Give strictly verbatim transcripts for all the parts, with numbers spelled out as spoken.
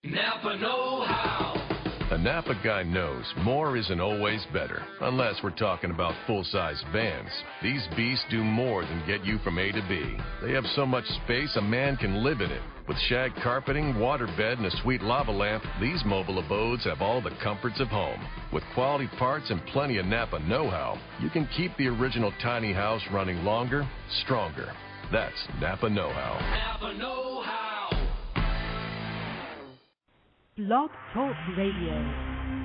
Napa know-how. A Napa guy knows more isn't always better, unless we're talking about full-size vans. These beasts do more than get you from A to B. They have so much space a man can live in it. With shag carpeting, waterbed, and a sweet lava lamp, these mobile abodes have all the comforts of home. With quality parts and plenty of Napa know-how, you can keep the original tiny house running longer, stronger. That's Napa know-how. Napa know-how. Blog Talk Radio.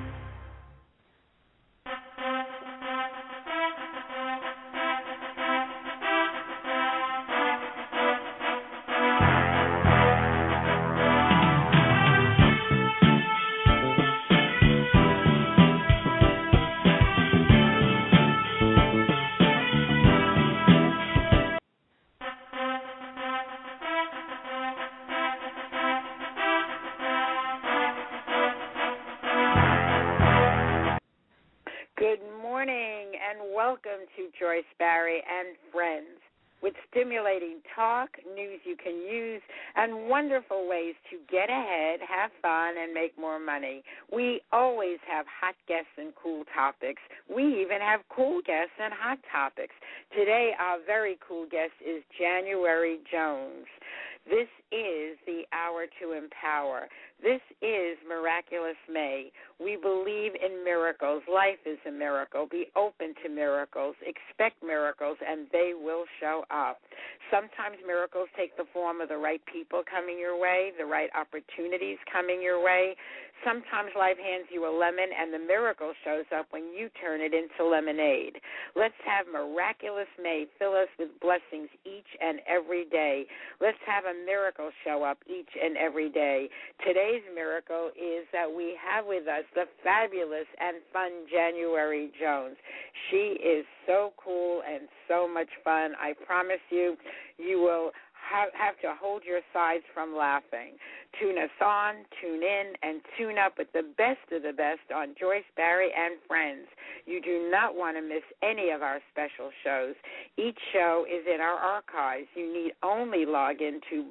Joyce Barry and Friends, with stimulating talk, news you can use, and wonderful ways to get ahead, have fun, and make more money. We always have hot guests and cool topics. We even have cool guests and hot topics. Today, our very cool guest is January Jones. This is the hour to empower. This is Miraculous May. We believe in miracles. Life is a miracle. Be open to miracles. Expect miracles, and they will show up. Sometimes miracles take the form of the right people coming your way, the right opportunities coming your way. Sometimes life hands you a lemon, and the miracle shows up when you turn it into lemonade. Let's have Miraculous May fill us with blessings each and every day. Let's have a miracle show up each and every day. Today's miracle is that we have with us the fabulous and fun January Jones. She is so cool and so much fun. I promise you, you will have, have to hold your sides from laughing. Tune us on, tune in, and tune up with the best of the best on Joyce Barry and Friends. You do not want to miss any of our special shows. Each show is in our archives. You need only log into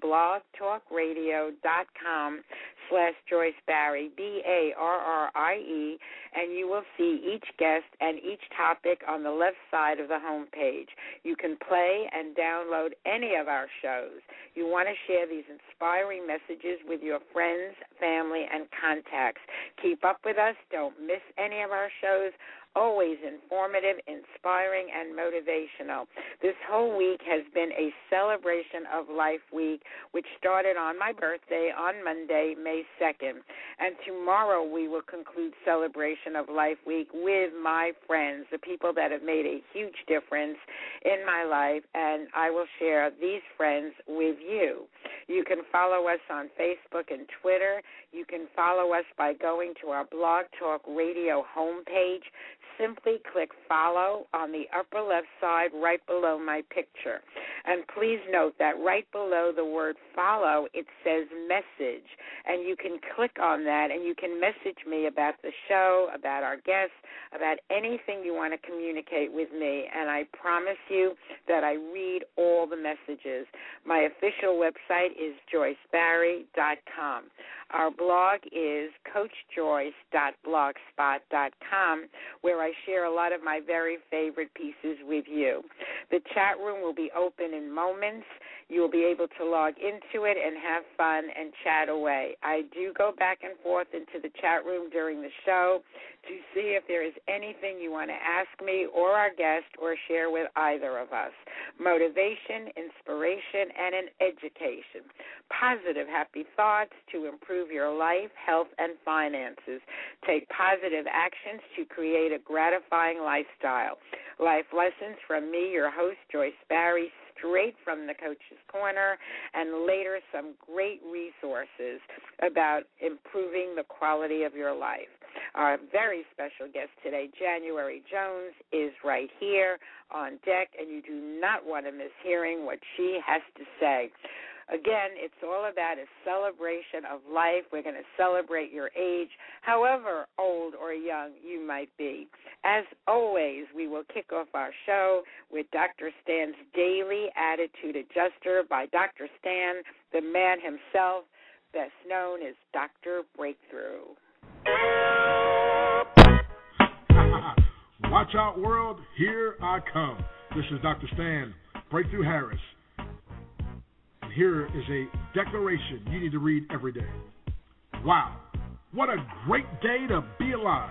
blogtalkradio.com slash Joyce Barry, B A R R I E, and you will see each guest and each topic on the left side of the home page. You can play and download any of our shows. You want to share these inspiring messages with your friends, family, and contacts. Keep up with us. Don't miss any of our shows. Always informative, inspiring, and motivational. This whole week has been a celebration of life week, which started on my birthday on Monday, May second. And tomorrow we will conclude celebration of life week with my friends, the people that have made a huge difference in my life, and I will share these friends with you. You can follow us on Facebook and Twitter. You can follow us by going to our Blog Talk Radio homepage. Simply click follow on the upper left side right below my picture. And please note that right below the word follow, it says message. And you can click on that and you can message me about the show, about our guests, about anything you want to communicate with me. And I promise you that I read all the messages. My official website is joyce barry dot com. Our blog is coach joyce dot blogspot dot com, where I share a lot of my very favorite pieces with you. The chat room will be open in moments. You will be able to log into it and have fun and chat away. I do go back and forth into the chat room during the show to see if there is anything you want to ask me or our guest or share with either of us. Motivation, inspiration, and an education. Positive, happy thoughts to improve your life, health, and finances. Take positive actions to create a gratifying lifestyle. Life lessons from me, your host, Joyce Barry, straight from the Coach's Corner, and later some great resources about improving the quality of your life. Our very special guest today, January Jones, is right here on deck, and you do not want to miss hearing what she has to say. Again, it's all about a celebration of life. We're going to celebrate your age, however old or young you might be. As always, we will kick off our show with Doctor Stan's Daily Attitude Adjuster by Doctor Stan, the man himself, best known as Doctor Breakthrough. Watch out, world. Here I come. This is Doctor Stan Breakthrough Harris. And here is a declaration you need to read every day. Wow, what a great day to be alive.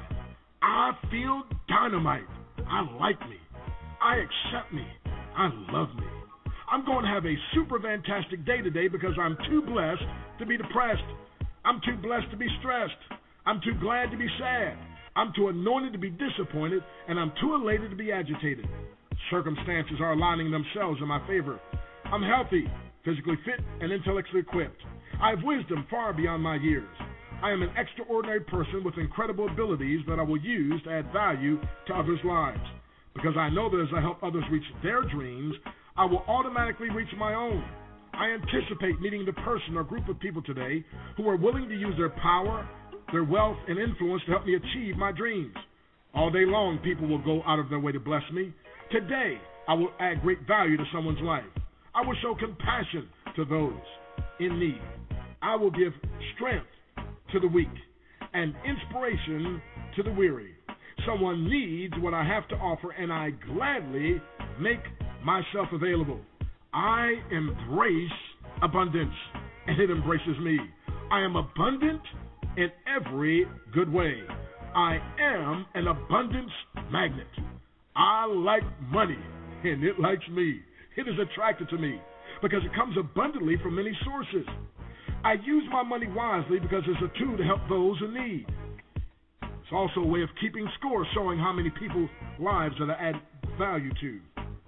I feel dynamite. I like me. I accept me. I love me. I'm going to have a super fantastic day today because I'm too blessed to be depressed. I'm too blessed to be stressed. I'm too glad to be sad. I'm too anointed to be disappointed, and I'm too elated to be agitated. Circumstances are aligning themselves in my favor. I'm healthy, physically fit, and intellectually equipped. I have wisdom far beyond my years. I am an extraordinary person with incredible abilities that I will use to add value to others' lives. Because I know that as I help others reach their dreams, I will automatically reach my own. I anticipate meeting the person or group of people today who are willing to use their power, their wealth, and influence to help me achieve my dreams. All day long, people will go out of their way to bless me. Today, I will add great value to someone's life. I will show compassion to those in need. I will give strength to the weak and inspiration to the weary. Someone needs what I have to offer, and I gladly make myself available. I embrace abundance, and it embraces me. I am abundant in every good way. I am an abundance magnet. I like money, and it likes me. It is attracted to me because it comes abundantly from many sources. I use my money wisely because it's a tool to help those in need. It's also a way of keeping score, showing how many people's lives that I add value to.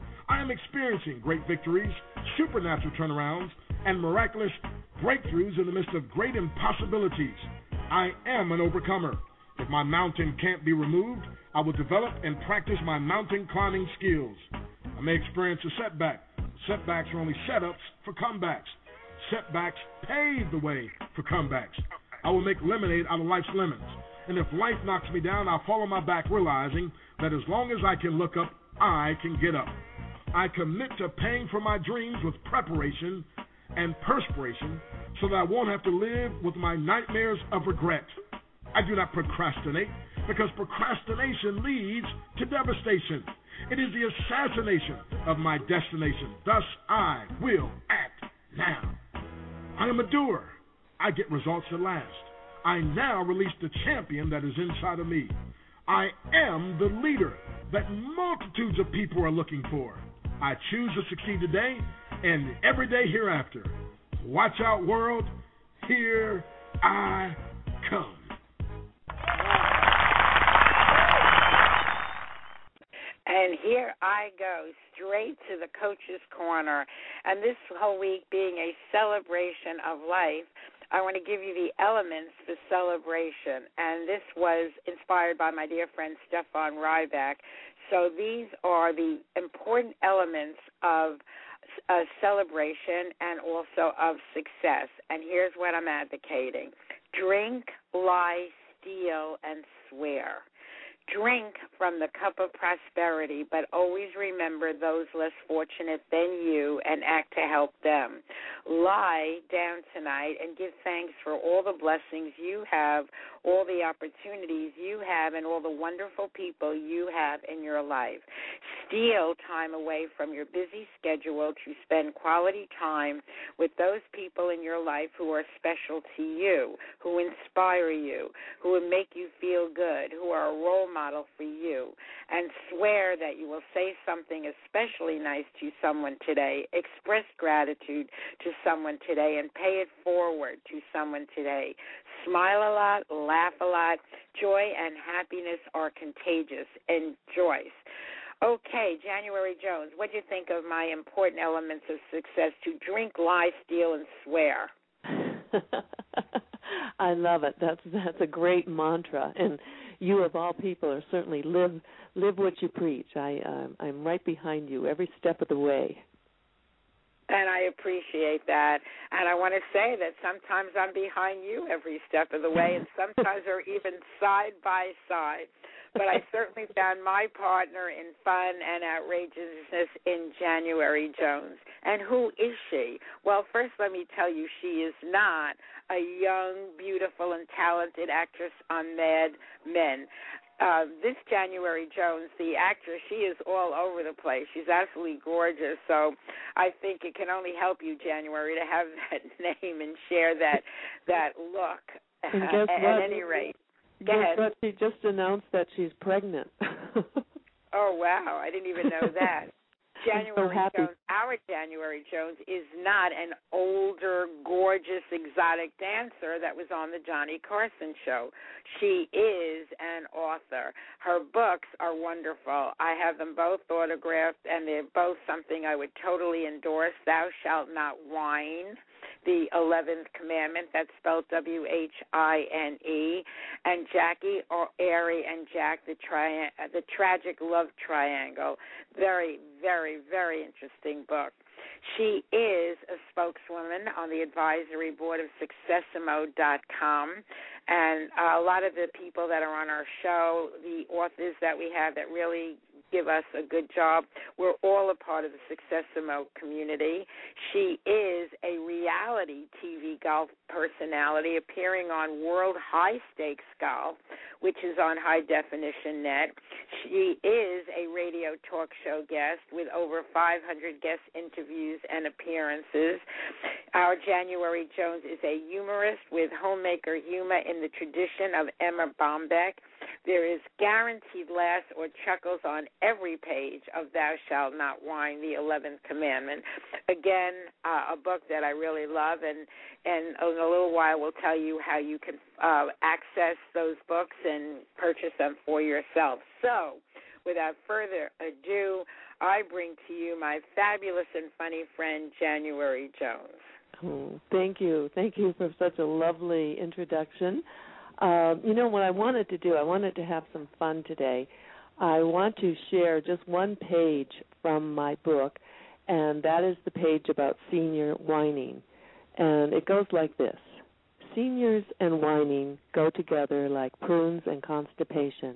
I am experiencing great victories, supernatural turnarounds, and miraculous breakthroughs in the midst of great impossibilities. I am an overcomer. If my mountain can't be removed, I will develop and practice my mountain climbing skills. I may experience a setback. Setbacks are only setups for comebacks. Setbacks pave the way for comebacks. I will make lemonade out of life's lemons. And if life knocks me down, I'll fall on my back, realizing that as long as I can look up, I can get up. I commit to paying for my dreams with preparation and perspiration so that I won't have to live with my nightmares of regret. I do not procrastinate because procrastination leads to devastation. It is the assassination of my destination. Thus, I will act now. I am a doer. I get results that last. I now release the champion that is inside of me. I am the leader that multitudes of people are looking for. I choose to succeed today and every day hereafter. Watch out, world. Here I come. And here I go, straight to the Coach's Corner. And this whole week being a celebration of life, I want to give you the elements for celebration. And this was inspired by my dear friend Stefan Ryback. So these are the important elements of a celebration and also of success. And here's what I'm advocating. Drink, lie, steal, and swear. Drink from the cup of prosperity, but always remember those less fortunate than you and act to help them. Lie down tonight and give thanks for all the blessings you have, all the opportunities you have, and all the wonderful people you have in your life. Steal time away from your busy schedule to spend quality time with those people in your life who are special to you, who inspire you, who will make you feel good, who are a role model for you. And swear that you will say something especially nice to someone today, express gratitude to someone today, and pay it forward to someone today. Smile a lot, laugh a lot. Joy and happiness are contagious. And Joyce. Okay, January Jones, what do you think of my important elements of success to drink, lie, steal, and swear? I love it. That's that's a great mantra, and you of all people are certainly live live what you preach. I um, I'm right behind you every step of the way. And I appreciate that. And I want to say that sometimes I'm behind you every step of the way, and sometimes we're even side by side. But I certainly found my partner in fun and outrageousness in January Jones. And who is she? Well, first let me tell you, she is not a young, beautiful, and talented actress on Mad Men. Uh, this January Jones, the actress, she is all over the place. She's absolutely gorgeous. So I think it can only help you, January, to have that name and share that that look. And guess at, what? at any rate. Go guess ahead. what? She just announced that she's pregnant. Oh, wow. I didn't even know that. January so Jones, our January Jones, is not an older, gorgeous, exotic dancer that was on the Johnny Carson show. She is an author. Her books are wonderful. I have them both autographed, and they're both something I would totally endorse. Thou Shalt Not Whine, the eleventh Commandment, that's spelled W H I N E, and Jackie Airy and Jack, the, tri- the Tragic Love Triangle. Very, very, very interesting book. She is a spokeswoman on the advisory board of Successimo dot com, and a lot of the people that are on our show, the authors that we have that really give us a good job, we're all a part of the Successimo community. She is a reality T V golf personality appearing on World High Stakes Golf, which is on High Definition Net. She is a radio talk show guest with over five hundred guest interviews and appearances. Our January Jones is a humorist with homemaker humor in the tradition of Emma Bombeck. There is guaranteed laughs or chuckles on every page of Thou Shalt Not Whine, the eleventh Commandment. Again, uh, a book that I really love, and, and in a little while we'll tell you how you can uh, access those books and purchase them for yourself. So, without further ado, I bring to you my fabulous and funny friend, January Jones. Oh, thank you. Thank you for such a lovely introduction. Uh, you know, what I wanted to do, I wanted to have some fun today. I want to share just one page from my book, and that is the page about senior whining. And it goes like this. Seniors and whining go together like prunes and constipation.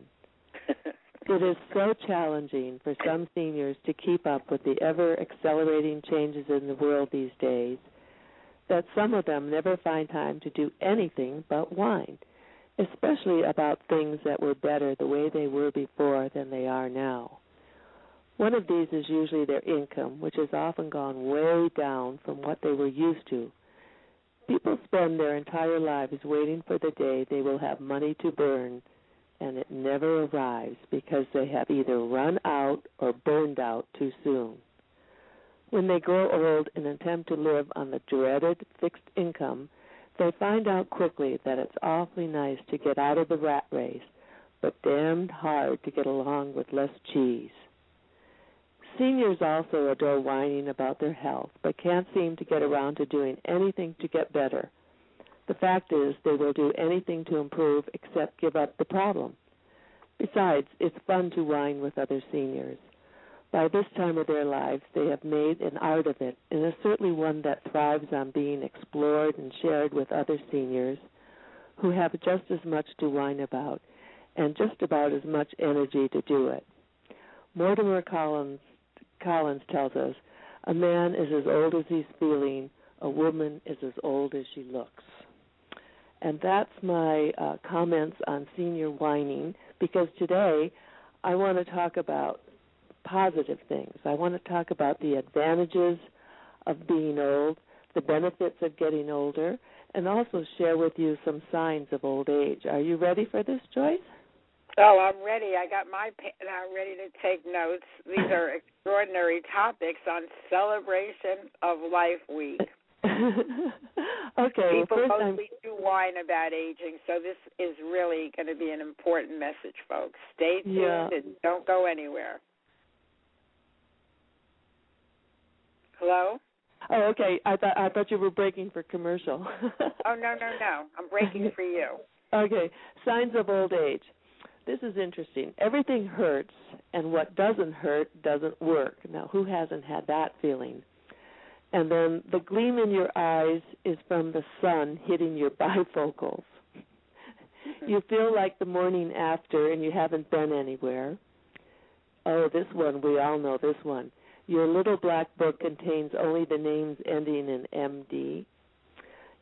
It is so challenging for some seniors to keep up with the ever-accelerating changes in the world these days that some of them never find time to do anything but whine, especially about things that were better the way they were before than they are now. One of these is usually their income, which has often gone way down from what they were used to. People spend their entire lives waiting for the day they will have money to burn, and it never arrives because they have either run out or burned out too soon. When they grow old and attempt to live on the dreaded fixed income, they find out quickly that it's awfully nice to get out of the rat race, but damned hard to get along with less cheese. Seniors also adore whining about their health, but can't seem to get around to doing anything to get better. The fact is, they will do anything to improve except give up the problem. Besides, it's fun to whine with other seniors. By this time of their lives, they have made an art of it, and is certainly one that thrives on being explored and shared with other seniors who have just as much to whine about and just about as much energy to do it. Mortimer Collins, Collins tells us, a man is as old as he's feeling, a woman is as old as she looks. And that's my uh, comments on senior whining, because today I want to talk about positive things. I want to talk about the advantages of being old, the benefits of getting older, and also share with you some signs of old age. Are you ready for this, Joyce? Oh, I'm ready. I got my pen out ready to take notes. These are extraordinary topics on Celebration of Life Week. Okay. People well, mostly do whine about aging, so this is really going to be an important message, folks. Stay tuned yeah. and don't go anywhere. Hello? Oh, okay. I thought I thought you were breaking for commercial. Oh, no, no, no. I'm breaking for you. Okay. Signs of old age. This is interesting. Everything hurts, and what doesn't hurt doesn't work. Now, who hasn't had that feeling? And then the gleam in your eyes is from the sun hitting your bifocals. You feel like the morning after, and you haven't been anywhere. Oh, this one, we all know this one. Your little black book contains only the names ending in M D.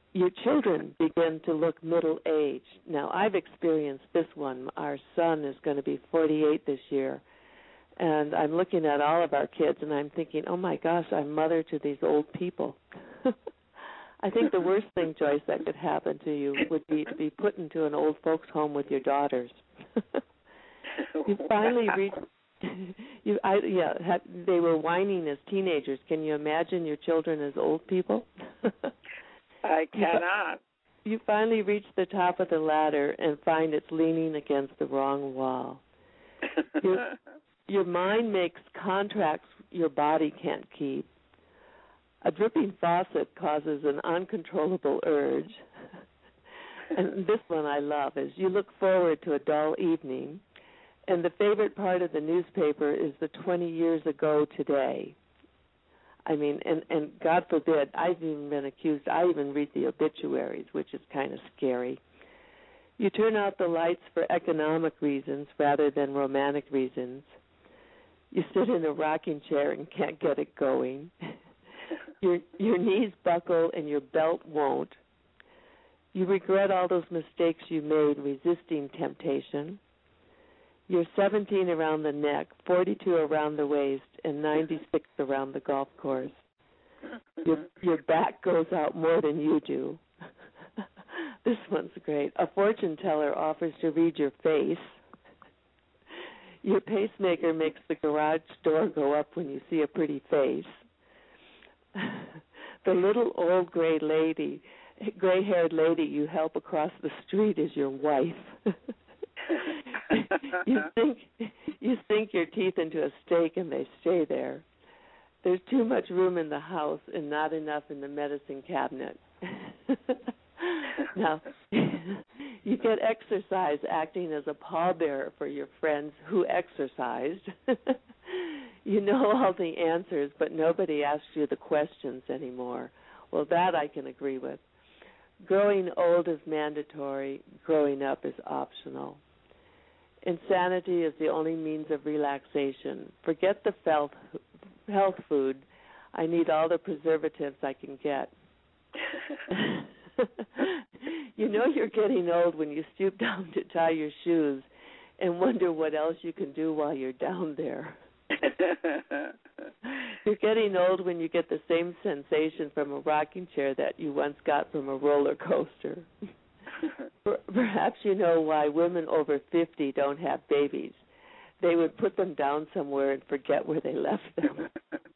your children begin to look middle-aged. Now, I've experienced this one. Our son is going to be forty-eight this year, and I'm looking at all of our kids, and I'm thinking, oh, my gosh, I'm mother to these old people. I think the worst thing, Joyce, that could happen to you would be to be put into an old folks' home with your daughters. You finally reached, you, I, yeah, had, they were whining as teenagers. Can you imagine your children as old people? I cannot. You, you finally reach the top of the ladder and find it's leaning against the wrong wall. Your, your mind makes contracts your body can't keep. A dripping faucet causes an uncontrollable urge. And this one I love is you look forward to a dull evening, and the favorite part of the newspaper is the twenty years ago today. I mean, and, and God forbid, I've even been accused, I even read the obituaries, which is kind of scary. You turn out the lights for economic reasons rather than romantic reasons. You sit in a rocking chair and can't get it going. Your your knees buckle and your belt won't. You regret all those mistakes you made resisting temptation. You're seventeen around the neck, forty-two around the waist, and ninety-six around the golf course. Your your back goes out more than you do. This one's great. A fortune teller offers to read your face. Your pacemaker makes the garage door go up when you see a pretty face. The little old gray lady, gray-haired lady you help across the street is your wife. you think you sink your teeth into a steak and they stay there. There's too much room in the house and not enough in the medicine cabinet. Now, you get exercise acting as a pallbearer for your friends who exercised. You know all the answers, but nobody asks you the questions anymore. Well, that I can agree with. Growing old is mandatory. Growing up is optional. Insanity is the only means of relaxation. Forget the health, health food. I need all the preservatives I can get. You know you're getting old when you stoop down to tie your shoes and wonder what else you can do while you're down there. You're getting old when you get the same sensation from a rocking chair that you once got from a roller coaster. Perhaps you know why women over fifty don't have babies. They would put them down somewhere and forget where they left them.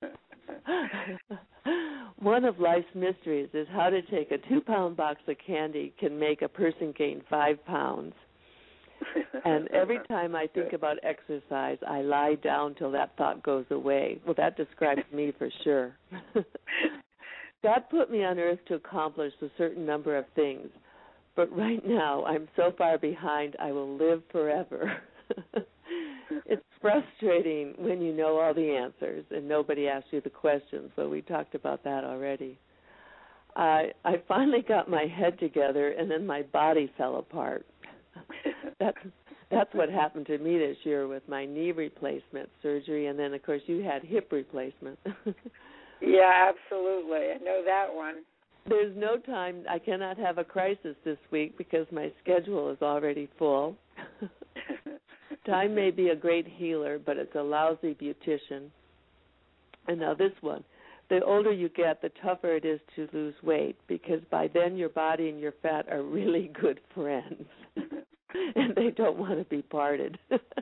One of life's mysteries is how to take a two-pound box of candy can make a person gain five pounds. And every time I think about exercise, I lie down till that thought goes away. Well, that describes me for sure. God put me on earth to accomplish a certain number of things, but right now I'm so far behind I will live forever. It's frustrating when you know all the answers and nobody asks you the questions, but we talked about that already. I I finally got my head together, and then my body fell apart. That's that's what happened to me this year with my knee replacement surgery, and then, of course, you had hip replacement. Yeah, absolutely. I know that one. There's no time. I cannot have a crisis this week because my schedule is already full. Time may be a great healer, but it's a lousy beautician. And now this one. The older you get, the tougher it is to lose weight because by then your body and your fat are really good friends. And they don't want to be parted.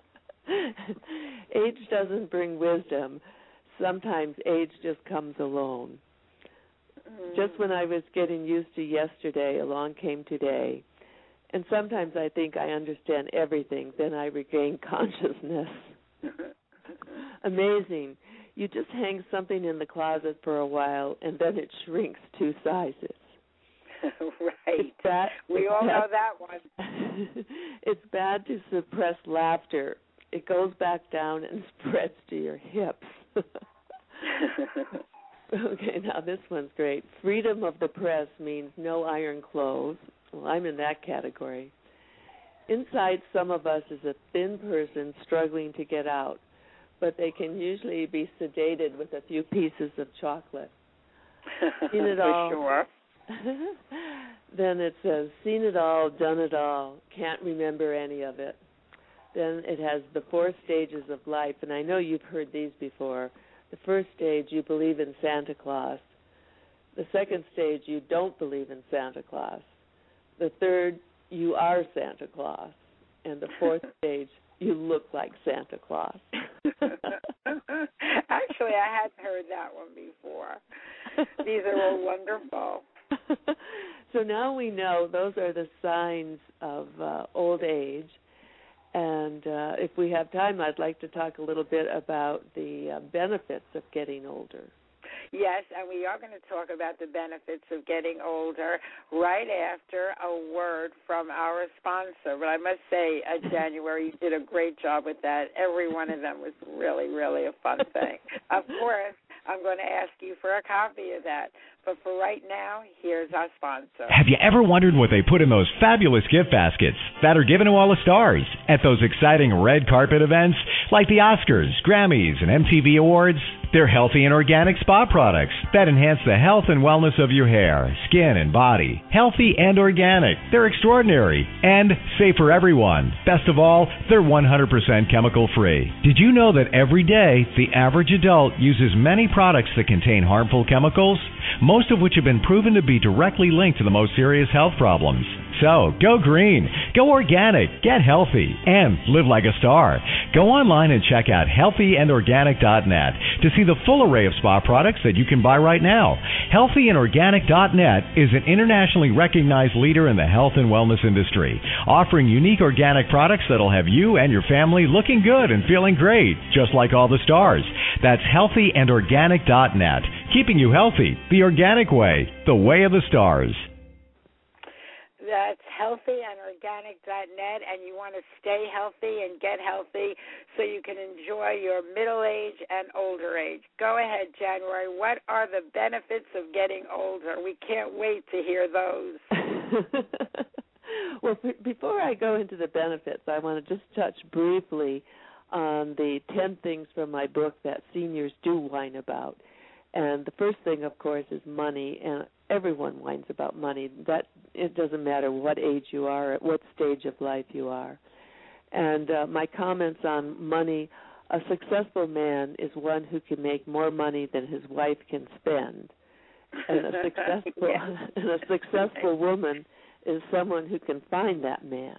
Age doesn't bring wisdom. Sometimes age just comes alone. Mm. Just when I was getting used to yesterday, along came today. And sometimes I think I understand everything, then I regain consciousness. Amazing. You just hang something in the closet for a while, and then it shrinks two sizes. Right. Bad, we all bad, know that one. It's bad to suppress laughter. It goes back down and spreads to your hips. Okay, now this one's great. Freedom of the press means no iron clothes. Well, I'm in that category. Inside some of us is a thin person struggling to get out, but they can usually be sedated with a few pieces of chocolate. Seen it all. For sure. Then it says, seen it all, done it all, can't remember any of it. Then it has the four stages of life, and I know you've heard these before. The first stage, you believe in Santa Claus. The second stage, you don't believe in Santa Claus. The third, you are Santa Claus. And the fourth stage, you look like Santa Claus. Actually, I hadn't heard that one before. These are all wonderful. So now we know those are the signs of uh, old age. And uh, if we have time, I'd like to talk a little bit about the uh, benefits of getting older. Yes, and we are going to talk about the benefits of getting older right after a word from our sponsor. But I must say, uh, January, you did a great job with that. Every one of them was really, really a fun thing. Of course, I'm going to ask you for a copy of that. But for right now, here's our sponsor. Have you ever wondered what they put in those fabulous gift baskets that are given to all the stars at those exciting red carpet events like the Oscars, Grammys, and M T V Awards? They're healthy and organic spa products that enhance the health and wellness of your hair, skin, and body. Healthy and organic. They're extraordinary and safe for everyone. Best of all, they're one hundred percent chemical-free. Did you know that every day the average adult uses many products that contain harmful chemicals, most of which have been proven to be directly linked to the most serious health problems? So, go green, go organic, get healthy, and live like a star. Go online and check out healthy and organic dot net to see the full array of spa products that you can buy right now. healthy and organic dot net is an internationally recognized leader in the health and wellness industry, offering unique organic products that'll have you and your family looking good and feeling great, just like all the stars. That's healthy and organic dot net, keeping you healthy the organic way, the way of the stars. That's healthy and organic dot net, and you want to stay healthy and get healthy so you can enjoy your middle age and older age. Go ahead, January. What are the benefits of getting older? We can't wait to hear those. Well, before I go into the benefits, I want to just touch briefly on the ten things from my book that seniors do whine about. And the first thing, of course, is money, and everyone whines about money. That it doesn't matter what age you are, at what stage of life you are. And uh, my comments on money, a successful man is one who can make more money than his wife can spend. And a successful, yeah. and a successful woman is someone who can find that man.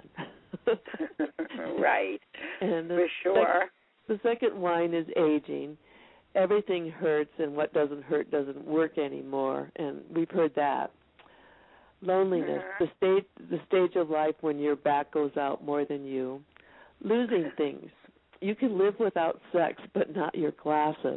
Right, and for sure. Sec- the second whine is aging. Everything hurts, and what doesn't hurt doesn't work anymore, and we've heard that. Loneliness, uh-huh. the stage, the stage of life when your back goes out more than you. Losing things. You can live without sex, but not your glasses.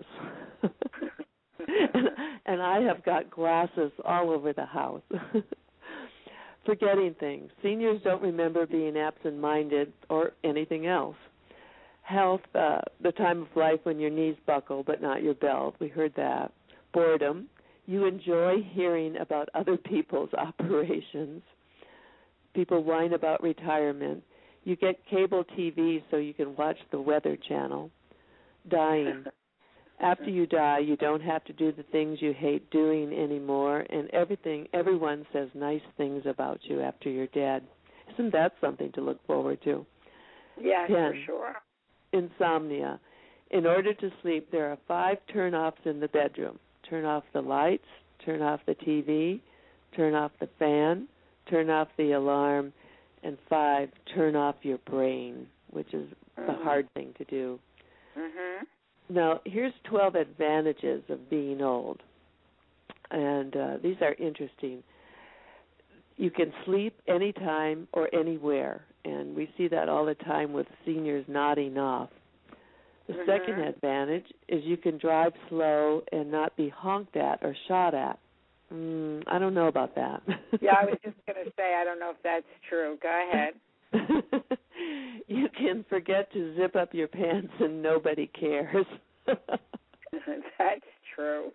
and, and I have got glasses all over the house. Forgetting things. Seniors don't remember being absent-minded or anything else. Health, uh, the time of life when your knees buckle but not your belt. We heard that. Boredom. You enjoy hearing about other people's operations. People whine about retirement. You get cable T V so you can watch the Weather Channel. Dying. After you die, you don't have to do the things you hate doing anymore, and everything, everyone says nice things about you after you're dead. Isn't that something to look forward to? Yes, Ten, for sure. Insomnia. In order to sleep, there are five turn-offs in the bedroom. Turn off the lights, turn off the T V, turn off the fan, turn off the alarm, and five, turn off your brain, which is mm-hmm. the hard thing to do. Mm-hmm. Now, here's twelve advantages of being old, and uh, these are interesting. You can sleep anytime or anywhere, and we see that all the time with seniors nodding off. The mm-hmm. second advantage is you can drive slow and not be honked at or shot at. Mm, I don't know about that. Yeah, I was just going to say, I don't know if that's true. Go ahead. You can forget to zip up your pants and nobody cares. That's true.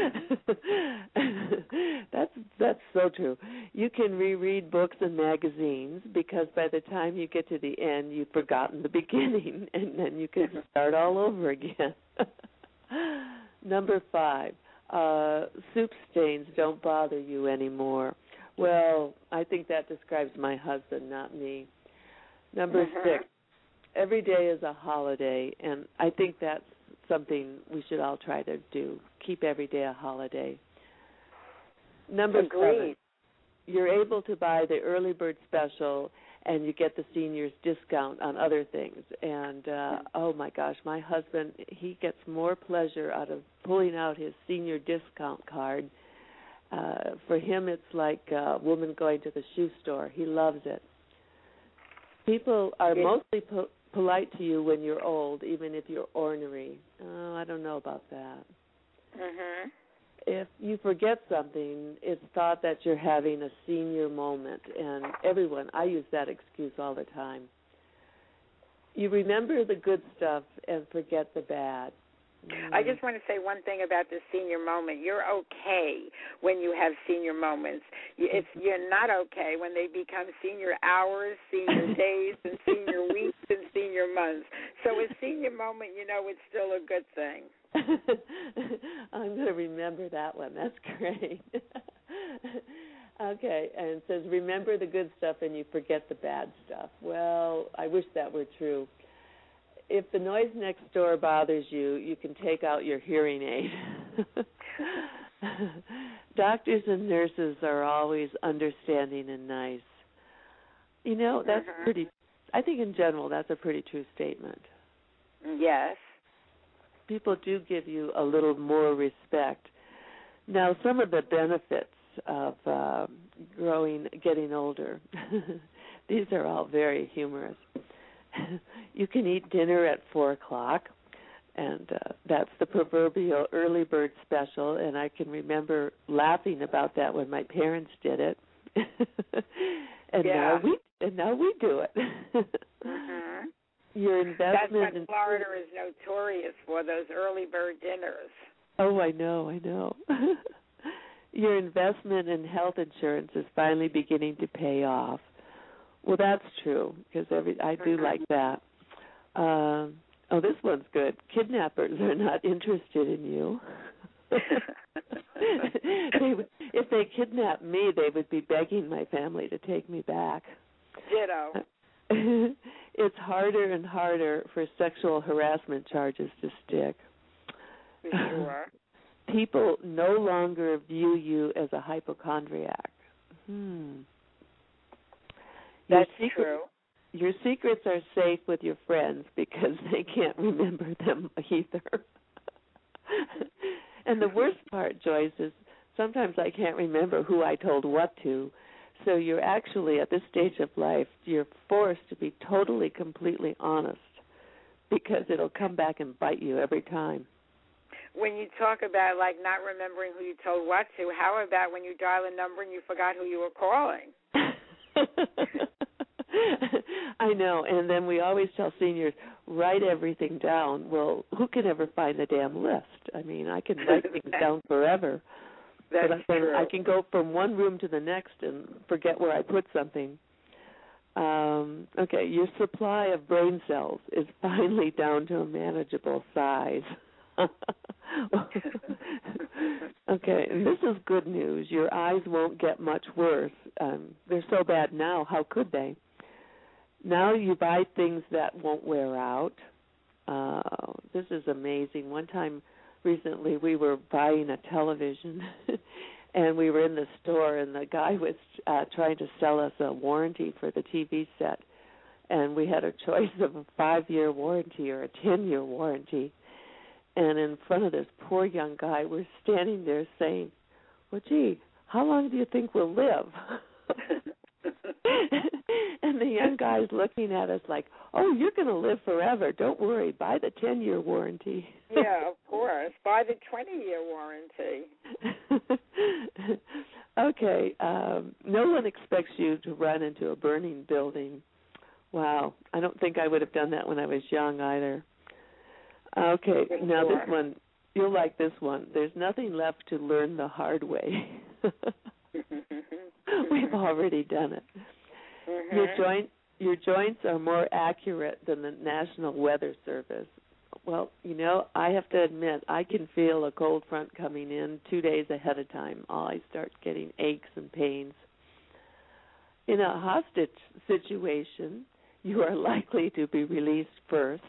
that's that's so true. You can reread books and magazines because by the time you get to the end, you've forgotten the beginning, and then you can start all over again. Number five, Uh, soup stains don't bother you anymore. Well, I think that describes my husband, not me. Number mm-hmm. six, every day is a holiday, and I think that's something we should all try to do, keep every day a holiday. Number Agreed. seven, you're able to buy the early bird special, and you get the seniors discount on other things. And, uh, oh, my gosh, my husband, he gets more pleasure out of pulling out his senior discount card. Uh, for him, it's like a woman going to the shoe store. He loves it. People are yeah. mostly po- polite to you when you're old, even if you're ornery. Oh, I don't know about that. Mm-hmm. If you forget something, it's thought that you're having a senior moment, and everyone, I use that excuse all the time. You remember the good stuff and forget the bad. Mm. I just want to say one thing about the senior moment. You're okay when you have senior moments. It's, you're not okay when they become senior hours, senior days, and senior weeks, and senior months. So a senior moment, you know, it's still a good thing. I'm going to remember that one. That's great. Okay, and it says, remember the good stuff and you forget the bad stuff. Well, I wish that were true. If the noise next door bothers you, you can take out your hearing aid. Doctors and nurses are always understanding and nice. You know, that's mm-hmm. pretty, I think in general that's a pretty true statement. Yes. People do give you a little more respect. Now, some of the benefits of uh, growing, getting older, these are all very humorous. You can eat dinner at four o'clock, and uh, that's the proverbial early bird special, and I can remember laughing about that when my parents did it. and yeah. now we and now we do it. mm-hmm. Your investment That's what in Florida is notorious for, those early bird dinners. Oh, I know, I know. Your investment in health insurance is finally beginning to pay off. Well, that's true, because every I do mm-hmm. like that. Um, oh, this one's good. Kidnappers are not interested in you. they would, if they kidnapped me, they would be begging my family to take me back. Ditto. It's harder and harder for sexual harassment charges to stick. For sure. People no longer view you as a hypochondriac. Hmm. That's your secret, true. Your secrets are safe with your friends because they can't remember them either. And the worst part, Joyce, is sometimes I can't remember who I told what to. So you're actually, at this stage of life, you're forced to be totally, completely honest because it'll come back and bite you every time. When you talk about, like, not remembering who you told what to, how about when you dial a number and you forgot who you were calling? I know, and then we always tell seniors, write everything down. Well, who can ever find the damn list? I mean, I can write things down forever. That's but I, true. I can go from one room to the next and forget where I put something. Um, okay, your supply of brain cells is finally down to a manageable size. Okay, and this is good news. Your eyes won't get much worse. Um, they're so bad now, how could they? Now you buy things that won't wear out. Uh, this is amazing. One time recently we were buying a television, and we were in the store, and the guy was uh, trying to sell us a warranty for the T V set, and we had a choice of a five-year warranty or a ten-year warranty. And in front of this poor young guy, we're standing there saying, well, gee, how long do you think we'll live? And the young guy's looking at us like, oh, you're going to live forever. Don't worry. Buy the ten-year warranty. Yeah, of course. Buy the twenty-year warranty. Okay. Um, no one expects you to run into a burning building. Wow. I don't think I would have done that when I was young either. Okay, now this one, you'll like this one. There's nothing left to learn the hard way. We've already done it. Mm-hmm. Your joint, your joints are more accurate than the National Weather Service. Well, you know, I have to admit, I can feel a cold front coming in two days ahead of time. I start getting aches and pains. In a hostage situation, you are likely to be released first.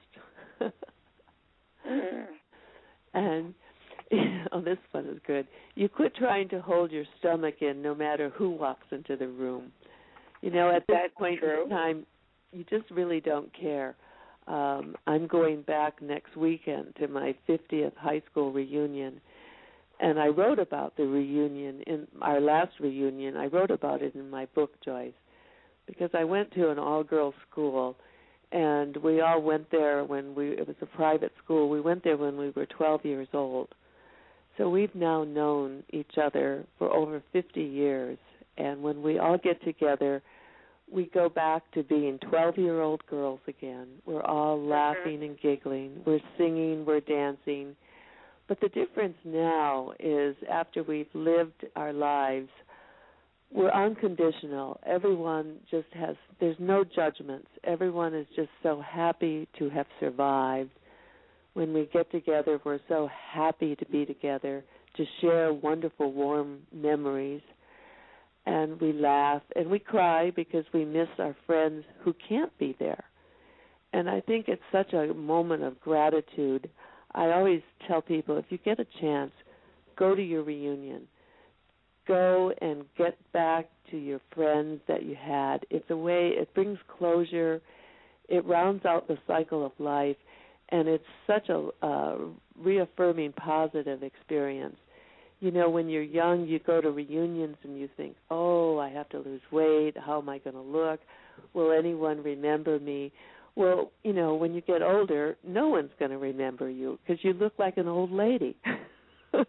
And oh, this one is good. You quit trying to hold your stomach in no matter who walks into the room. You know, at this That's point true. in time, you just really don't care. Um, I'm going back next weekend to my fiftieth high school reunion, and I wrote about the reunion, in our last reunion. I wrote about it in my book, Joyce, because I went to an all-girls school, and we all went there when we, it was a private school. We went there when we were twelve years old. So we've now known each other for over fifty years, and when we all get together, we go back to being twelve-year-old girls again. We're all laughing and giggling. We're singing, we're dancing. But the difference now is after we've lived our lives, we're unconditional. Everyone just has, there's no judgments. Everyone is just so happy to have survived. When we get together, we're so happy to be together, to share wonderful, warm memories. And we laugh and we cry because we miss our friends who can't be there. And I think it's such a moment of gratitude. I always tell people, if you get a chance, go to your reunion. Go and get back to your friends that you had. It's a way, it brings closure. It rounds out the cycle of life. And it's such a uh, reaffirming, positive experience. You know, when you're young, you go to reunions and you think, oh, I have to lose weight. How am I going to look? Will anyone remember me? Well, you know, when you get older, no one's going to remember you because you look like an old lady. mm.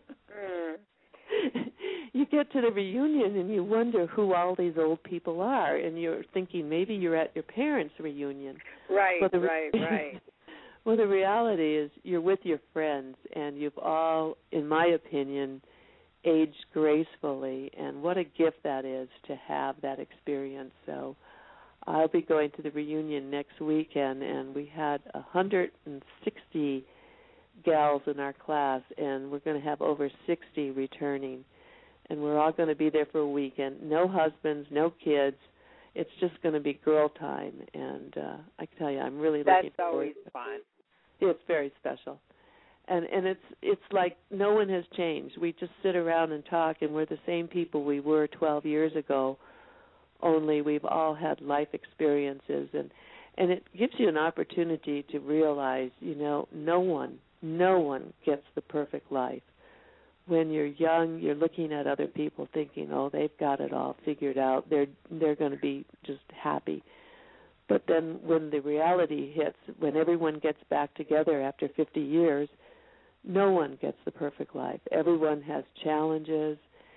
You get to the reunion and you wonder who all these old people are, and you're thinking maybe you're at your parents' reunion. Right, well, the, right, right. Well, the reality is you're with your friends, and you've all, in my opinion, aged gracefully, and what a gift that is to have that experience. So I'll be going to the reunion next weekend, and we had one hundred sixty gals in our class, and we're going to have over sixty returning, and we're all going to be there for a weekend. No husbands, no kids. It's just going to be girl time, and uh, I can tell you, I'm really That's looking forward to it. That's always fun. It's very special. And and it's it's like no one has changed. We just sit around and talk, and we're the same people we were twelve years ago, only we've all had life experiences. And, and it gives you an opportunity to realize, you know, no one, no one gets the perfect life. When you're young, you're looking at other people thinking, oh, they've got it all figured out. They're they're going to be just happy. But then when the reality hits, when everyone gets back together after fifty years, no one gets the perfect life. Everyone has challenges,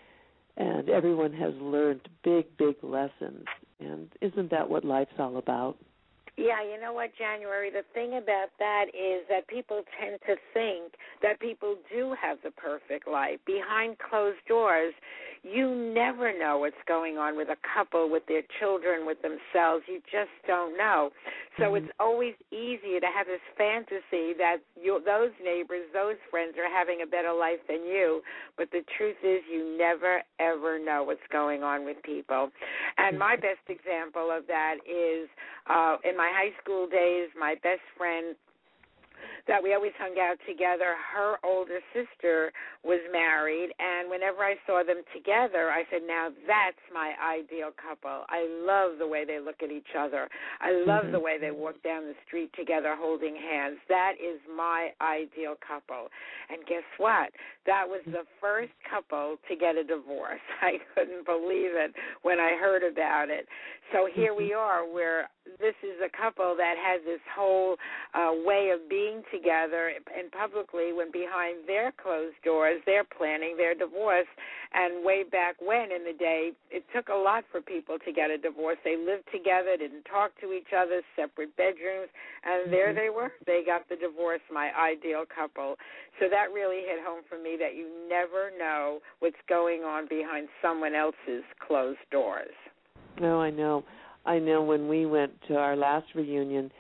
and everyone has learned big, big lessons. And isn't that what life's all about? Yeah, you know what, January, the thing about that is that people tend to think that people do have the perfect life. Behind closed doors, you never know what's going on with a couple, with their children, with themselves. You just don't know. So mm-hmm. It's always easier to have this fantasy that you, those neighbors, those friends are having a better life than you. But the truth is you never, ever know what's going on with people. And my best example of that is uh, in my high school days, my best friend that we always hung out together, her older sister was married, and whenever I saw them together, I said, now that's my ideal couple. I love the way they look at each other. I love mm-hmm. the way they walk down the street together holding hands. That is my ideal couple. And guess what? That was the first couple to get a divorce. I couldn't believe it when I heard about it. So here we are, where this is a couple that has this whole uh, way of being together and publicly, when behind their closed doors, they're planning their divorce. And way back when in the day, it took a lot for people to get a divorce. They lived together, didn't talk to each other, separate bedrooms, and mm-hmm. there they were. They got the divorce, my ideal couple. So that really hit home for me, that you never know what's going on behind someone else's closed doors. No, I know. I know when we went to our last reunion,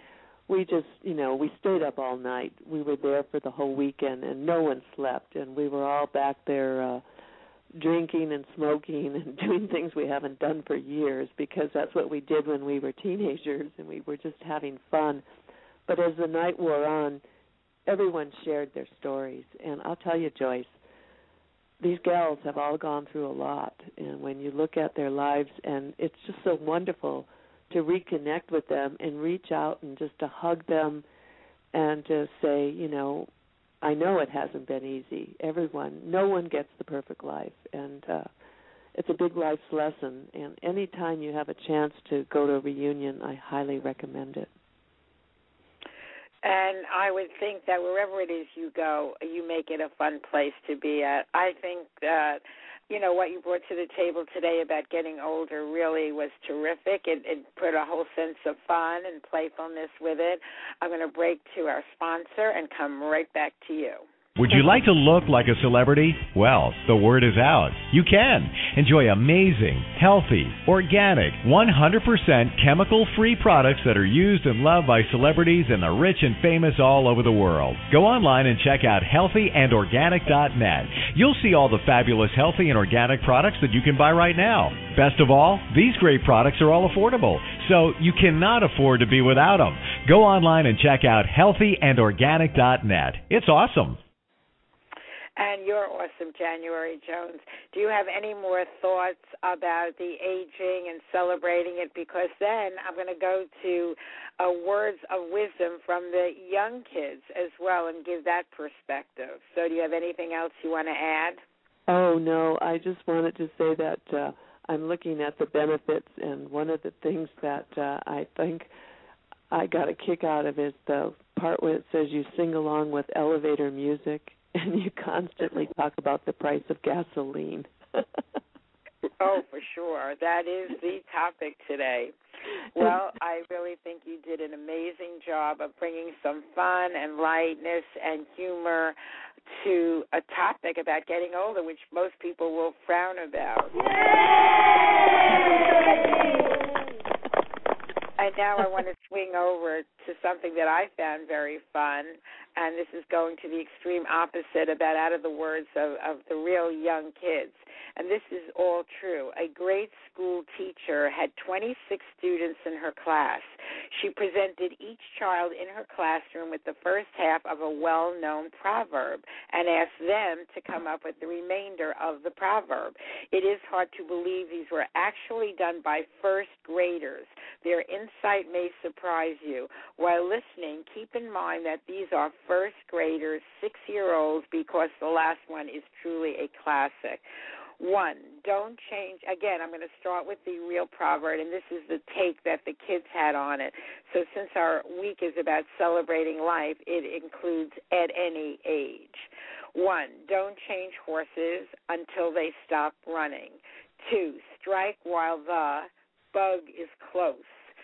we just, you know, we stayed up all night. We were there for the whole weekend, and no one slept, and we were all back there uh, drinking and smoking and doing things we haven't done for years, because that's what we did when we were teenagers, and we were just having fun. But as the night wore on, everyone shared their stories, and I'll tell you, Joyce, these gals have all gone through a lot, and when you look at their lives, and it's just so wonderful to reconnect with them and reach out and just to hug them and to say, you know, I know it hasn't been easy. Everyone, no one gets the perfect life, and uh, it's a big life's lesson, and any time you have a chance to go to a reunion, I highly recommend it. And I would think that wherever it is you go, you make it a fun place to be at. I think that, you know, what you brought to the table today about getting older really was terrific. It, it put a whole sense of fun and playfulness with it. I'm going to break to our sponsor and come right back to you. Would you like to look like a celebrity? Well, the word is out. You can. Enjoy amazing, healthy, organic, one hundred percent chemical-free products that are used and loved by celebrities and the rich and famous all over the world. Go online and check out healthy and organic dot net. You'll see all the fabulous healthy and organic products that you can buy right now. Best of all, these great products are all affordable, so you cannot afford to be without them. Go online and check out healthy and organic dot net. It's awesome. And you're awesome, January Jones. Do you have any more thoughts about the aging and celebrating it? Because then I'm going to go to uh, words of wisdom from the young kids as well and give that perspective. So do you have anything else you want to add? Oh, no. I just wanted to say that uh, I'm looking at the benefits, and one of the things that uh, I think I got a kick out of is the part where it says you sing along with elevator music. And you constantly talk about the price of gasoline. Oh, for sure. That is the topic today. Well, I really think you did an amazing job of bringing some fun and lightness and humor to a topic about getting older, which most people will frown about. And now I want to swing over to something that I found very fun, and this is going to the extreme opposite about out of the words of, of the real young kids. And this is all true. A grade school teacher had twenty-six students in her class. She presented each child in her classroom with the first half of a well-known proverb and asked them to come up with the remainder of the proverb. It is hard to believe these were actually done by first graders. Their insight may surprise you. While listening, keep in mind that these are first graders, six-year-olds, because the last one is truly a classic. One, don't change. Again, I'm going to start with the real proverb, and this is the take that the kids had on it. So since our week is about celebrating life, it includes at any age. One, don't change horses until they stop running. Two, strike while the bug is close.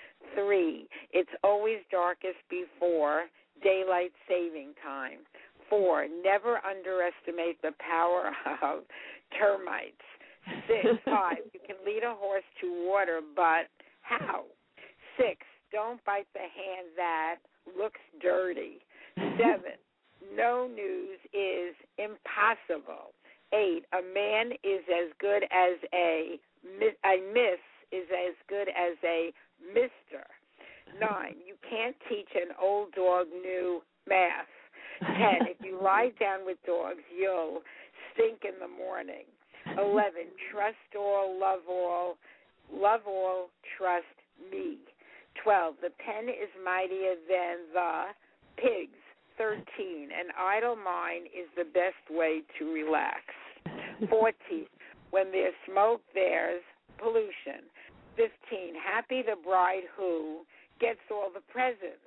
Three, it's always darkest before daylight saving time. Four, never underestimate the power of termites. Six, five, you can lead a horse to water, but how? Six, don't bite the hand that looks dirty. Seven, no news is impossible. Eight, a man is as good as a, a miss is as good as a mister. Nine, you can't teach an old dog new math. Ten, if you lie down with dogs, you'll stink in the morning. Eleven, trust all, love all, love all, trust me. Twelve, the pen is mightier than the pigs. Thirteen, an idle mind is the best way to relax. Fourteen, when there's smoke, there's pollution. Fifteen, happy the bride who gets all the presents.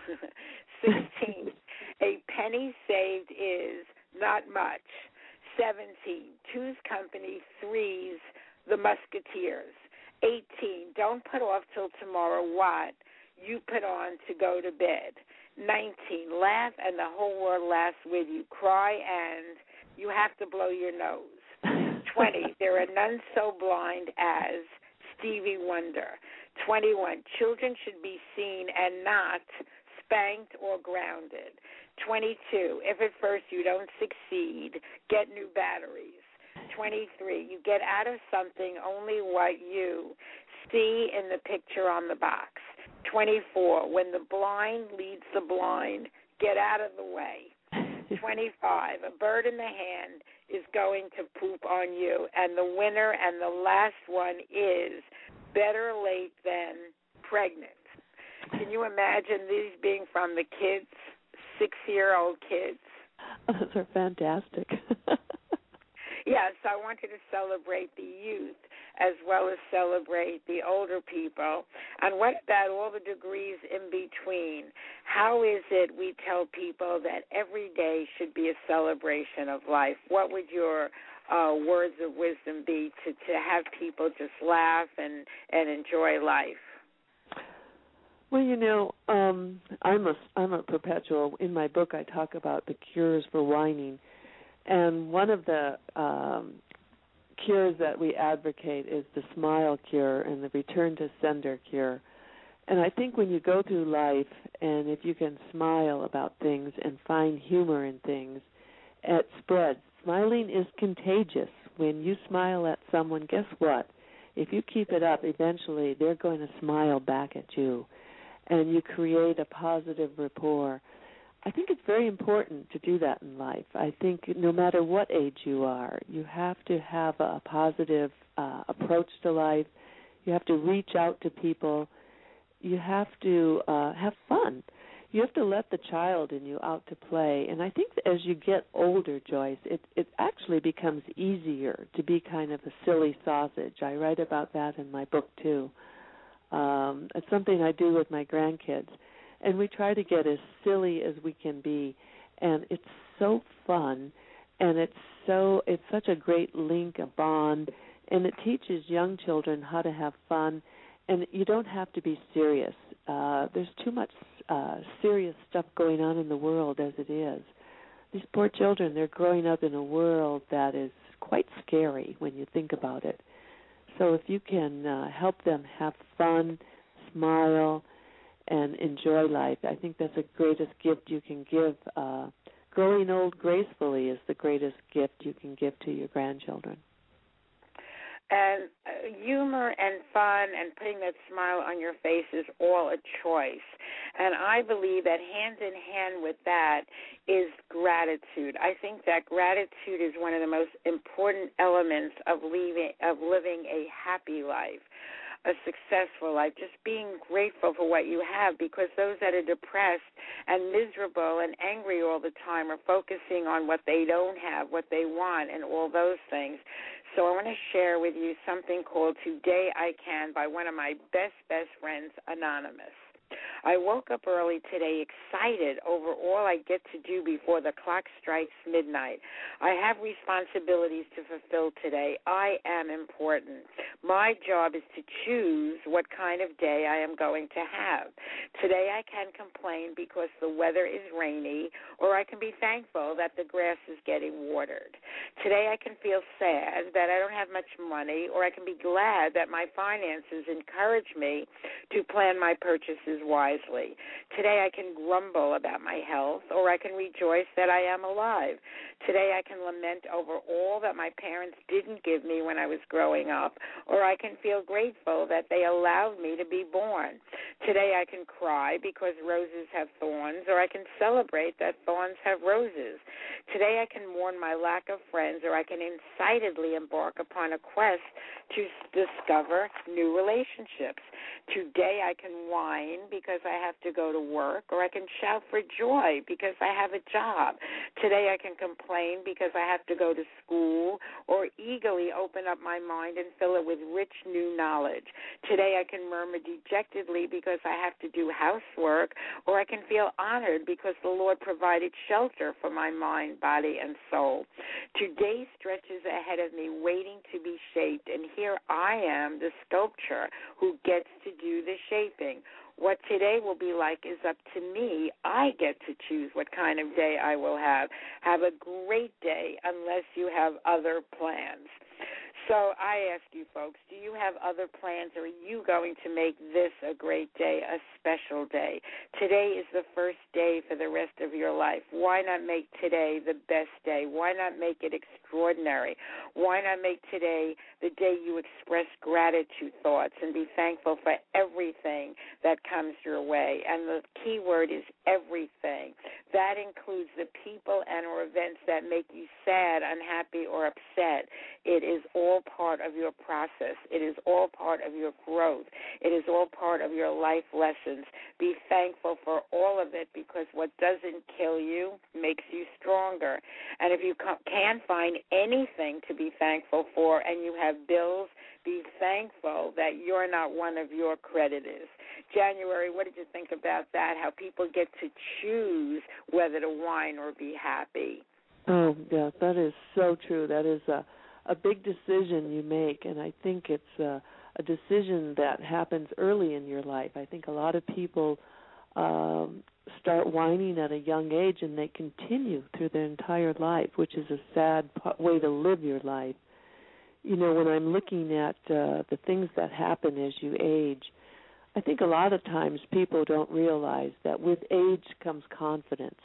Sixteen, a penny saved is not much. Seventeen, two's company, three's the musketeers. Eighteen, don't put off till tomorrow what you put on to go to bed. Nineteen, laugh and the whole world laughs with you. Cry and you have to blow your nose. Twenty, there are none so blind as Stevie Wonder. Twenty-one, children should be seen and not spanked or grounded. twenty-two, if at first you don't succeed, get new batteries. twenty-three, you get out of something only what you see in the picture on the box. twenty-four, when the blind leads the blind, get out of the way. twenty-five, a bird in the hand is going to poop on you, and the winner and the last one is better late than pregnant. Can you imagine these being from the kids, six-year-old kids? Those are fantastic. Yes, I wanted to celebrate the youth as well as celebrate the older people. And what about all the degrees in between? How is it we tell people that every day should be a celebration of life? What would your uh, words of wisdom be to, to have people just laugh and, and enjoy life? Well, you know, um, I'm a I'm a perpetual. In my book, I talk about the cures for whining, and one of the um, cures that we advocate is the smile cure and the return to sender cure. And I think when you go through life, and if you can smile about things and find humor in things, it spreads. Smiling is contagious. When you smile at someone, guess what? If you keep it up, eventually they're going to smile back at you, and you create a positive rapport. I think it's very important to do that in life. I think no matter what age you are, you have to have a positive uh, approach to life. You have to reach out to people. You have to uh, have fun. You have to let the child in you out to play. And I think that as you get older, Joyce, it, it actually becomes easier to be kind of a silly sausage. I write about that in my book, too. Um, it's something I do with my grandkids. And we try to get as silly as we can be. And it's so fun. And it's so it's such a great link, a bond. And it teaches young children how to have fun. And you don't have to be serious. Uh, there's too much uh, serious stuff going on in the world as it is. These poor children, they're growing up in a world that is quite scary when you think about it. So if you can uh, help them have fun, smile, and enjoy life, I think that's the greatest gift you can give. Uh, growing old gracefully is the greatest gift you can give to your grandchildren. And uh, humor and fun and putting that smile on your face is all a choice. And I believe that hand in hand with that is gratitude. I think that gratitude is one of the most important elements of living, of living a happy life, a successful life, just being grateful for what you have, because those that are depressed and miserable and angry all the time are focusing on what they don't have, what they want, and all those things. So I want to share with you something called Today I Can by one of my best, best friends, Anonymous. I woke up early today excited over all I get to do before the clock strikes midnight. I have responsibilities to fulfill today. I am important. My job is to choose what kind of day I am going to have. Today I can complain because the weather is rainy, or I can be thankful that the grass is getting watered. Today I can feel sad that I don't have much money, or I can be glad that my finances encourage me to plan my purchases wisely. Today I can grumble about my health, or I can rejoice that I am alive. Today I can lament over all that my parents didn't give me when I was growing up, or I can feel grateful that they allowed me to be born. Today I can cry because roses have thorns, or I can celebrate that thorns have roses. Today I can mourn my lack of friends, or I can excitedly embark upon a quest to discover new relationships. Today I can whine because I have to go to work, or I can shout for joy because I have a job. Today I can complain because I have to go to school, or eagerly open up my mind and fill it with rich new knowledge. Today I can murmur dejectedly because I have to do housework, or I can feel honored because the Lord provided shelter for my mind, body, and soul. Today stretches ahead of me waiting to be shaped, and here I am, the sculptor, who gets to do the shaping. What today will be like is up to me. I get to choose what kind of day I will have. Have a great day unless you have other plans. So I ask you folks, do you have other plans, or are you going to make this a great day, a special day? Today is the first day for the rest of your life. Why not make today the best day? Why not make it extraordinary? Why not make today the day you express gratitude thoughts and be thankful for everything that comes your way? And the key word is everything. That includes the people and or events that make you sad, unhappy, or upset. It is all part of your process. It is all part of your growth. It is all part of your life lessons. Be thankful for all of it, because what doesn't kill you makes you stronger. And if you can find anything to be thankful for and you have bills, be thankful that you're not one of your creditors. January, what did you think about that, how people get to choose whether to whine or be happy? Oh, yeah, that is so true. That is a a big decision you make, and I think it's a, a decision that happens early in your life. I think a lot of people um, start whining at a young age, and they continue through their entire life, which is a sad way to live your life. You know, when I'm looking at uh, the things that happen as you age, I think a lot of times people don't realize that with age comes confidence.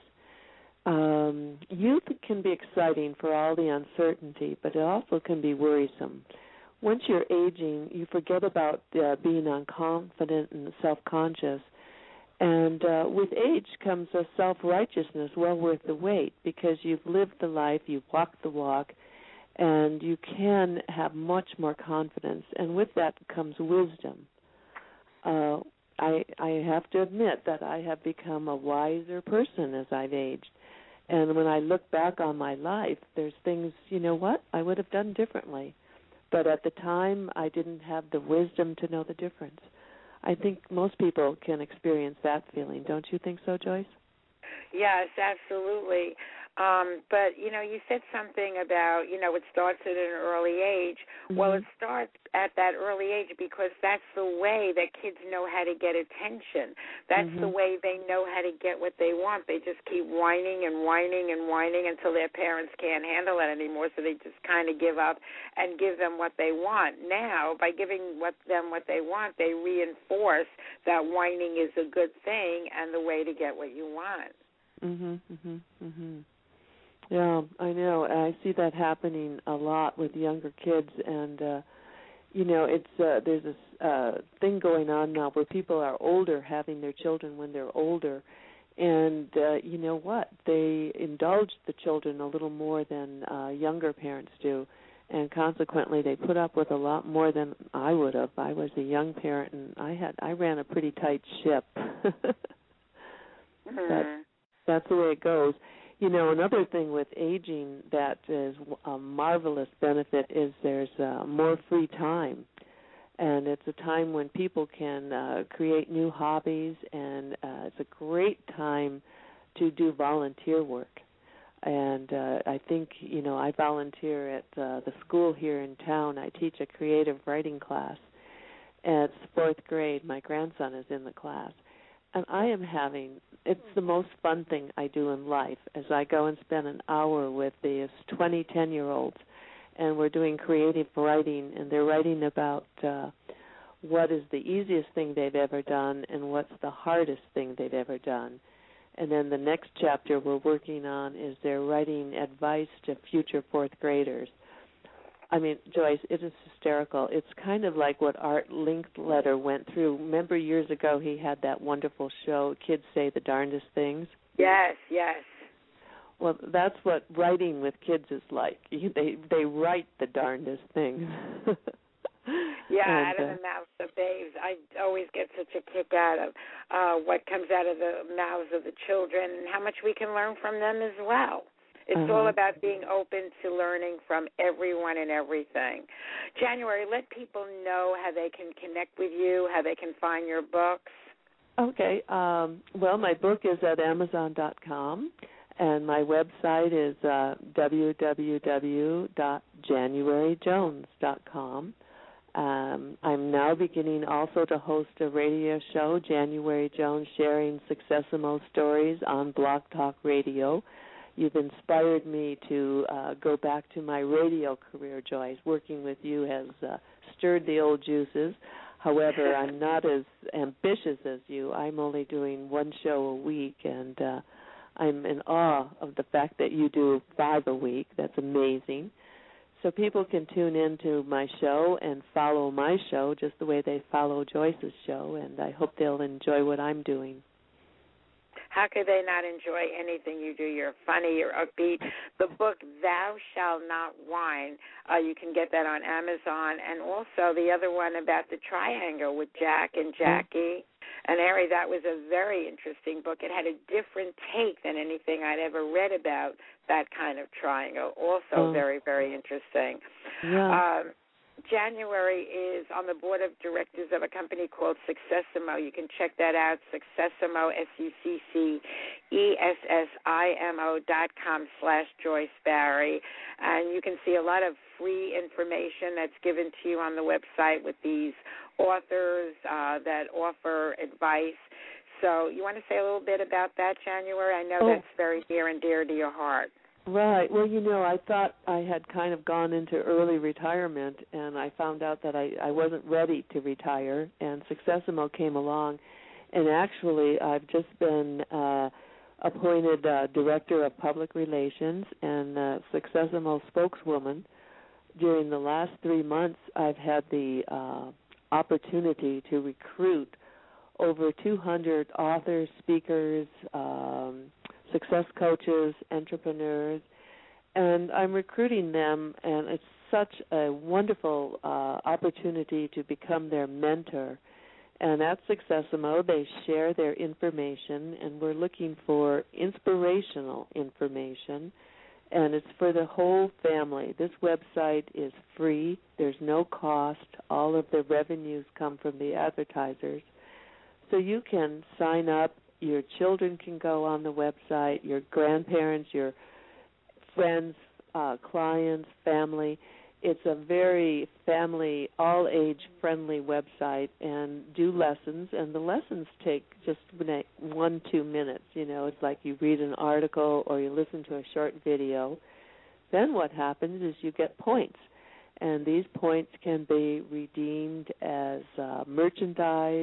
Um, youth can be exciting for all the uncertainty, but it also can be worrisome. Once you're aging, you forget about uh, being unconfident and self-conscious. And uh, with age comes a self-righteousness well worth the wait, because you've lived the life, you've walked the walk, and you can have much more confidence. And with that comes wisdom. Uh, I, I have to admit that I have become a wiser person as I've aged. And when I look back on my life, there's things, you know what, I would have done differently. But at the time, I didn't have the wisdom to know the difference. I think most people can experience that feeling. Don't you think so, Joyce? Yes, absolutely. Um, but, you know, you said something about, you know, it starts at an early age. Mm-hmm. Well, it starts at that early age because that's the way that kids know how to get attention. That's mm-hmm. the way they know how to get what they want. They just keep whining and whining and whining until their parents can't handle it anymore, so they just kind of give up and give them what they want. Now, by giving what, them what they want, they reinforce that whining is a good thing and the way to get what you want. Mhm, mhm, mhm. Yeah, I know. I see that happening a lot with younger kids, and uh, you know, it's uh, there's this uh, thing going on now where people are older having their children when they're older, and uh, you know what? They indulge the children a little more than uh, younger parents do, and consequently, they put up with a lot more than I would have. I was a young parent, and I had I ran a pretty tight ship. mm-hmm. That, that's the way it goes. You know, another thing with aging that is a marvelous benefit is there's uh, more free time. And it's a time when people can uh, create new hobbies, and uh, it's a great time to do volunteer work. And uh, I think, you know, I volunteer at uh, the school here in town. I teach a creative writing class. And it's fourth grade. My grandson is in the class. And I am having, it's the most fun thing I do in life, as I go and spend an hour with these twenty, ten-year-olds, and we're doing creative writing, and they're writing about uh, what is the easiest thing they've ever done and what's the hardest thing they've ever done. And then the next chapter we're working on is they're writing advice to future fourth graders. I mean, Joyce, it is hysterical. It's kind of like what Art Linkletter went through. Remember years ago he had that wonderful show, Kids Say the Darndest Things? Yes, yes. Well, that's what writing with kids is like. They they write the darndest things. Yeah, and, out of uh, the mouths of babes. I always get such a kick out of uh, what comes out of the mouths of the children and how much we can learn from them as well. It's uh-huh. all about being open to learning from everyone and everything. January, let people know how they can connect with you, how they can find your books. Okay. Um, well, my book is at amazon dot com, and my website is uh, w w w dot january jones dot com. Um, I'm now beginning also to host a radio show, January Jones Sharing Successimo Stories, on Blog Talk Radio. you've inspired me to uh, go back to my radio career, Joyce. Working with you has uh, stirred the old juices. However, I'm not as ambitious as you. I'm only doing one show a week, and uh, I'm in awe of the fact that you do five a week. That's amazing. So people can tune into my show and follow my show just the way they follow Joyce's show, and I hope they'll enjoy what I'm doing. How could they not enjoy anything you do? You're funny, you're upbeat. The book, Thou Shalt Not Whine, uh, you can get that on Amazon. And also the other one about the triangle with Jack and Jackie and Harry, that was a very interesting book. It had a different take than anything I'd ever read about that kind of triangle. Also oh. very, very interesting. Yeah. Um, January is on the board of directors of a company called Successimo. You can check that out, Successimo, S U C C E S S I M O dot com slash Joyce Barry. And you can see a lot of free information that's given to you on the website with these authors uh, that offer advice. So you want to say a little bit about that, January? I know oh. that's very near and dear to your heart. Right. Well, you know, I thought I had kind of gone into early retirement, and I found out that I, I wasn't ready to retire, and Successimo came along, and actually I've just been uh, appointed uh, Director of Public Relations and uh, Successimo spokeswoman. During the last three months, I've had the uh, opportunity to recruit over two hundred authors, speakers, um, success coaches, entrepreneurs, and I'm recruiting them, and it's such a wonderful uh, opportunity to become their mentor. And at Successimo, they share their information, and we're looking for inspirational information, and it's for the whole family. This website is free. There's no cost. All of the revenues come from the advertisers. So you can sign up. Your children can go on the website, your grandparents, your friends, uh, clients, family. It's a very family, all-age-friendly website, and do lessons, and the lessons take just one, two minutes. You know, it's like you read an article or you listen to a short video. Then what happens is you get points, and these points can be redeemed as uh, merchandise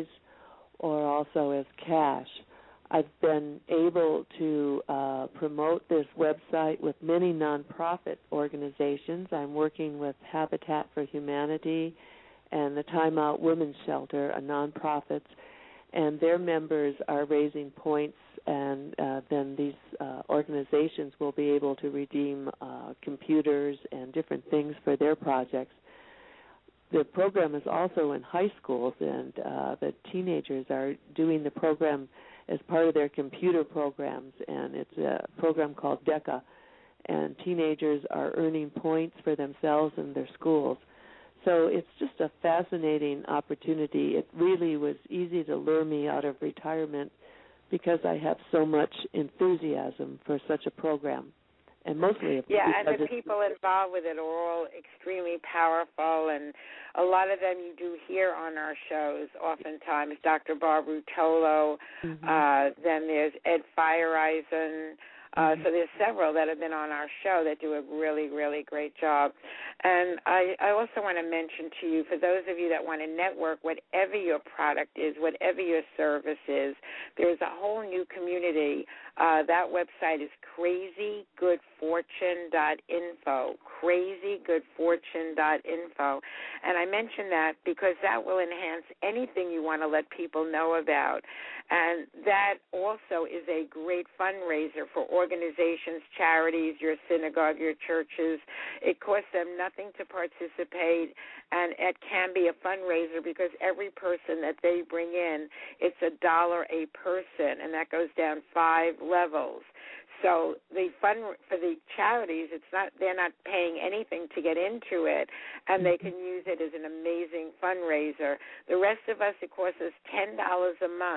or also as cash. I've been able to uh, promote this website with many nonprofit organizations. I'm working with Habitat for Humanity and the Time Out Women's Shelter, a nonprofit, and their members are raising points, and uh, then these uh, organizations will be able to redeem uh, computers and different things for their projects. The program is also in high schools, and uh, the teenagers are doing the program as part of their computer programs, and it's a program called DECA, and teenagers are earning points for themselves and their schools. So it's just a fascinating opportunity. It really was easy to lure me out of retirement because I have so much enthusiasm for such a program. And mostly, yeah, and the people involved with it are all extremely powerful, and a lot of them you do hear on our shows oftentimes. Doctor Barbara Tolo, mm-hmm. uh, then there's Ed Feiereisen. Uh, so there's several that have been on our show that do a really, really great job. And I, I also want to mention to you, for those of you that want to network, whatever your product is, whatever your service is, there's a whole new community. Uh, that website is crazy good fortune dot info, crazy good fortune dot info. And I mention that because that will enhance anything you want to let people know about. And that also is a great fundraiser for organizations, charities, your synagogue, your churches. It costs them nothing to participate, and it can be a fundraiser because every person that they bring in, it's a dollar a person, and that goes down five levels. So the fund for the charities, it's not they're not paying anything to get into it, and they can use it as an amazing fundraiser. The rest of us, it costs us ten dollars a month.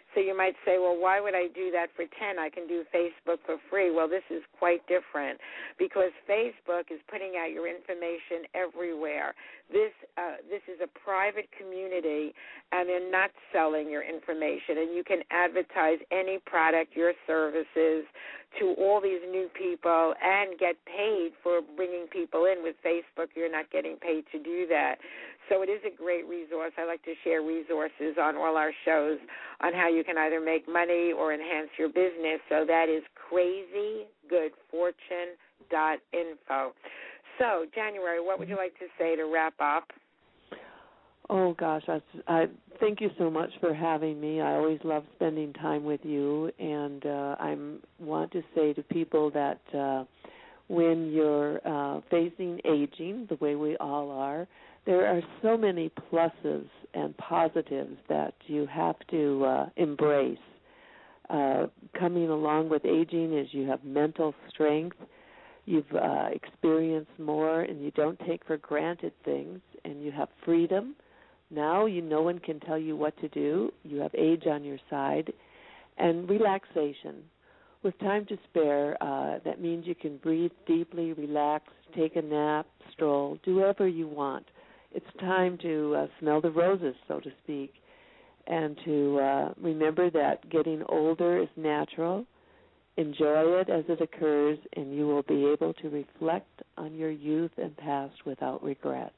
So you might say, well, why would I do that for ten? I can do Facebook for free. Well, this is quite different because Facebook is putting out your information everywhere. This uh, this is a private community, and they're not selling your information. And you can advertise any product, your services, to all these new people and get paid for bringing people in. With Facebook, you're not getting paid to do that. So it is a great resource. I like to share resources on all our shows on how you can either make money or enhance your business. So that is crazy good fortune dot info. So, January, what would you like to say to wrap up? Oh, gosh, I, I thank you so much for having me. I always love spending time with you, and uh, I want to say to people that uh, when you're uh, facing aging, the way we all are, there are so many pluses and positives that you have to uh, embrace. Uh, coming along with aging is you have mental strength, you've uh, experienced more, and you don't take for granted things, and you have freedom. Now you no one can tell you what to do. You have age on your side. And relaxation. With time to spare, uh, that means you can breathe deeply, relax, take a nap, stroll, do whatever you want. It's time to uh, smell the roses, so to speak, and to uh, remember that getting older is natural. Enjoy it as it occurs, and you will be able to reflect on your youth and past without regret.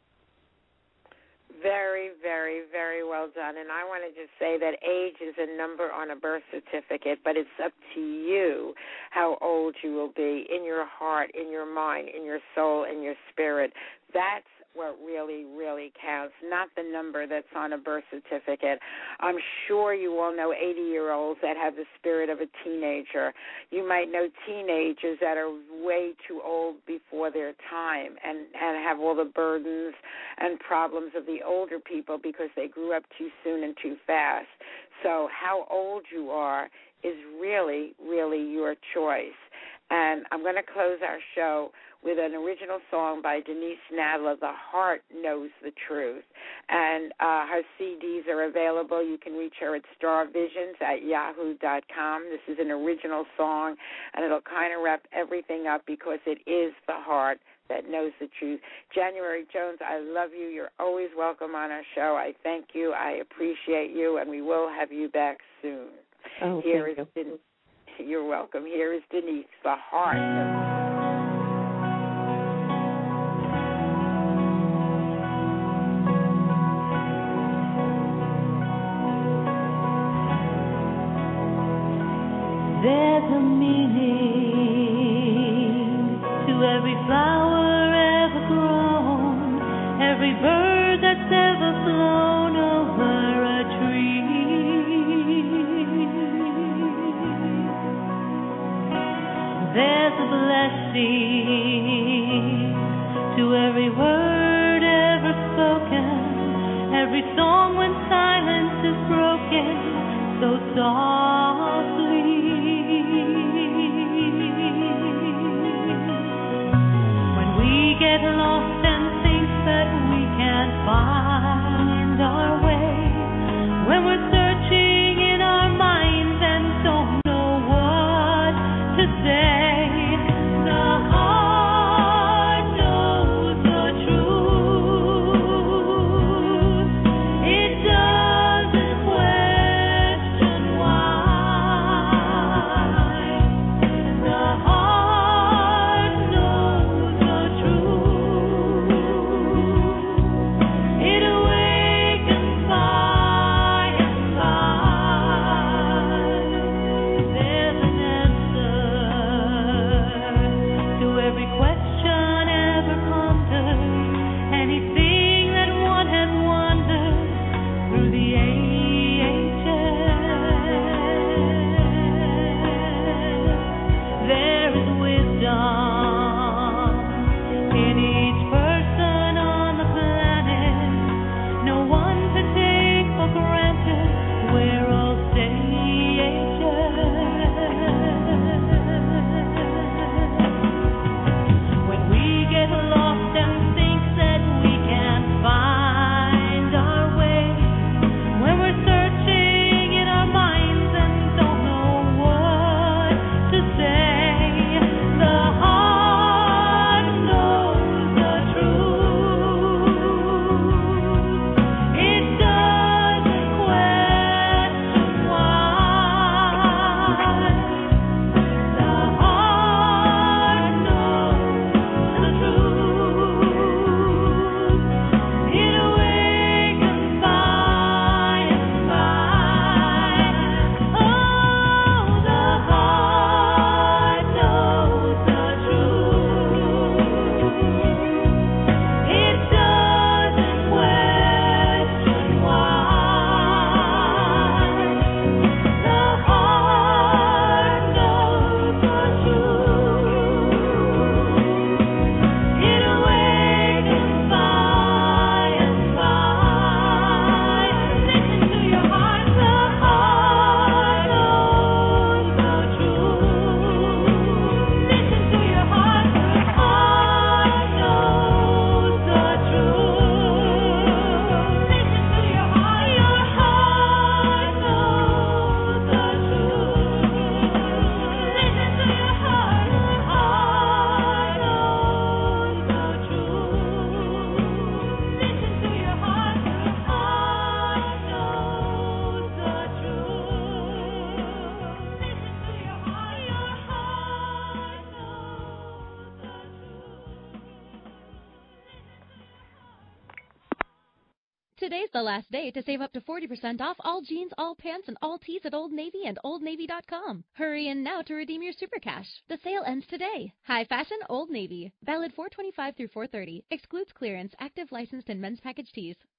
Very, very, very well done. And I want to just say that age is a number on a birth certificate, but it's up to you how old you will be in your heart, in your mind, in your soul, in your spirit. That's what really, really counts, not the number that's on a birth certificate. I'm sure you all know eighty-year-olds that have the spirit of a teenager. You might know teenagers that are way too old before their time and, and have all the burdens and problems of the older people because they grew up too soon and too fast. So how old you are is really, really your choice. And I'm going to close our show with an original song by Denise Nadler, The Heart Knows the Truth. And uh, her C Ds are available. You can reach her at star visions at yahoo dot com. This is an original song, and it'll kind of wrap everything up because it is the heart that knows the truth. January Jones, I love you. You're always welcome on our show. I thank you. I appreciate you, and we will have you back soon. Oh, Here thank is you. Den- You're welcome. Here is Denise, The Heart Knows. There's a meaning to every flower ever grown, every bird that's ever flown over a tree. There's a blessing to every word ever spoken, every song when silence is broken, so softly. Get lost and think that we can't find our way, when we're searching in our minds and don't know what to say. The heart knows the truth. It Today's the last day to save up to forty percent off all jeans, all pants, and all tees at Old Navy and old navy dot com. Hurry in now to redeem your super cash. The sale ends today. High fashion, Old Navy. Valid four twenty-five through four thirty. Excludes clearance. Active licensed in men's package tees.